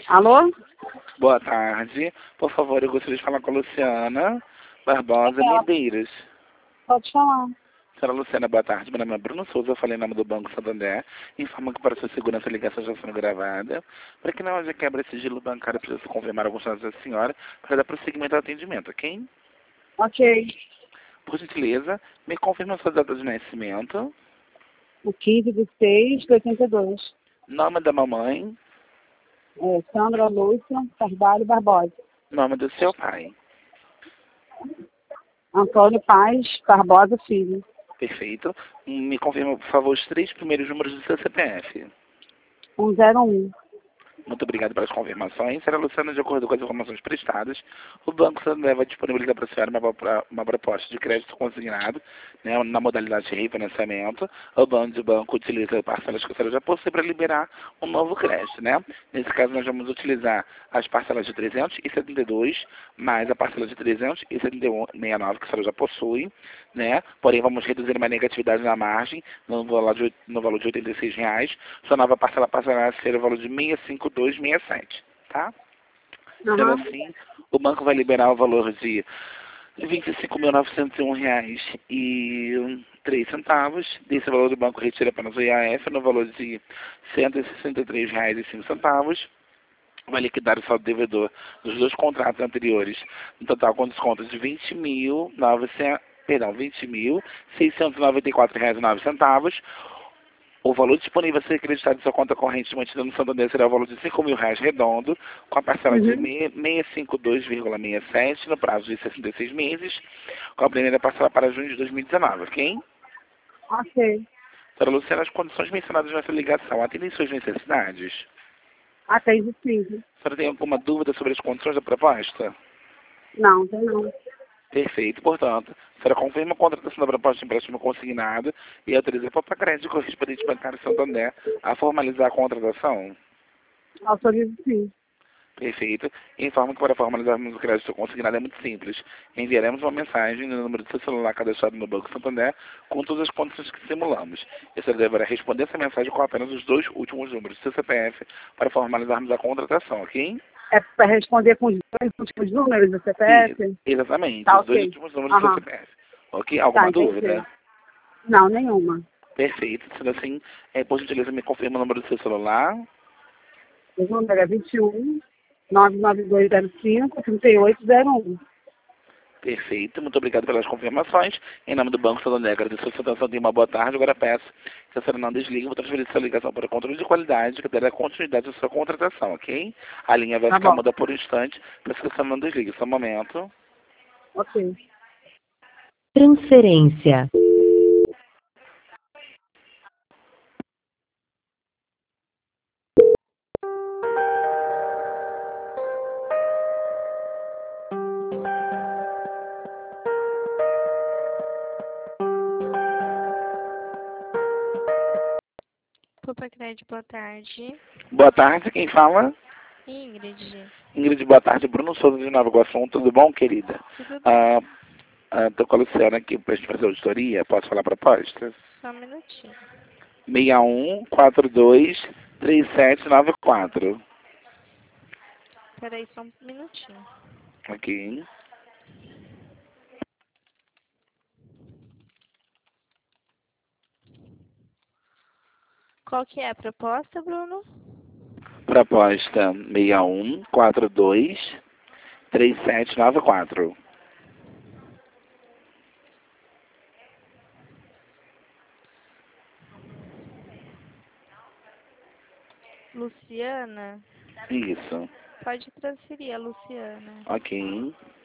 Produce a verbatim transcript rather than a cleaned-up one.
Alô? Boa tarde. Por favor, eu gostaria de falar com a Luciana Barbosa É ela. Medeiros. Pode falar. Senhora Luciana, boa tarde. Meu nome é Bruno Souza, eu falei em nome do Banco Santander. Informo que para sua segurança a ligação já sendo gravada. Para que não haja quebra de sigilo bancário, preciso confirmar alguns dados da senhora para dar prosseguimento ao atendimento, ok? Ok. Por gentileza, me confirma a sua data de nascimento, O quinze de seis de oitenta e dois. nome da mamãe, É, Sandra Lúcia Carvalho Barbosa. nome do seu pai. Antônio Paz Barbosa Filho. Perfeito. Me confirma, por favor, os três primeiros números do seu C P F. um zero um. Muito obrigado pelas confirmações. Senhora Luciana, de acordo com as informações prestadas, o Banco Santander vai disponibilizar para a senhora uma, uma proposta de crédito consignado, né, na modalidade de refinanciamento. O banco de banco utiliza parcelas que a senhora já possui para liberar um novo crédito. Né? Nesse caso, nós vamos utilizar as parcelas de trezentos e setenta e dois, mais a parcela de trezentos e setenta e sessenta e nove que a senhora já possui. Né? Porém, vamos reduzir uma negatividade na margem, no valor de, no valor de oitenta e seis reais. Sua nova parcela passará a ser o valor de seiscentos e cinquenta e dois reais e sessenta e sete centavos, tá? Sendo Uhum. assim, o banco vai liberar o valor de vinte e cinco mil novecentos e um reais e três centavos. Desse valor, o banco retira apenas o I A F no valor de cento e sessenta e três reais e cinco centavos. Vai liquidar o saldo devedor dos dois contratos anteriores, no total com desconto de vinte mil novecentos, perdão, vinte mil seiscentos e noventa e quatro reais e nove centavos. O valor disponível a ser acreditado em sua conta corrente mantida no Santander será o valor de cinco mil reais redondo, com a parcela de Uhum. seiscentos e cinquenta e dois vírgula sessenta e sete no prazo de sessenta e seis meses, com a primeira parcela para junho de dois mil e dezenove, ok? Ok. Para Luciana, as condições mencionadas nessa ligação atendem suas necessidades? Atende sim. A senhora tem alguma dúvida sobre as condições da proposta? Não, tem não. Perfeito, portanto, a senhora confirma a contratação da proposta de empréstimo consignado e autoriza a própria crédito correspondente bancário Santander a formalizar a contratação? Autorizo sim. Perfeito. Informo que para formalizarmos o crédito consignado é muito simples. Enviaremos uma mensagem no número do seu celular cadastrado no Banco Santander com todas as condições que simulamos. E você deverá responder essa mensagem com apenas os dois últimos números do seu C P F para formalizarmos a contratação, ok? É para responder com os dois últimos números do C P E, F? exatamente, Tá, os dois ok. últimos números do seu Aham. C P F. Ok? Tá, Alguma entendi. dúvida? Não, nenhuma. Perfeito. Sendo assim, é, por gentileza, me confirma o número do seu celular. O número é vinte e um, nove nove dois zero cinco, trinta e oito zero um. Perfeito, muito obrigado pelas confirmações. Em nome do Banco Santander, agradeço a sua atenção, tenha uma boa tarde. Agora peço que a senhora não desligue, vou transferir sua ligação para o controle de qualidade, que dará continuidade à sua contratação, ok? A linha vai Tá ficar bom. muda por um instante, peço que a senhora não desligue, só um momento. Ok. Transferência. Coopercred, boa tarde. Boa tarde, quem fala? Ingrid, Ingrid, boa tarde. Bruno Souza de Nova Iguaçu, tudo bom, querida? tudo Ah, bem? ah, tô com a Luciana aqui para a gente fazer a auditoria, posso falar a proposta? Só um minutinho. seis um quatro dois três sete nove quatro. Peraí, só um minutinho. Ok. Qual que é a proposta, Bruno? Proposta seis um quatro dois três sete nove quatro. Luciana? Isso. Pode transferir a Luciana. Ok.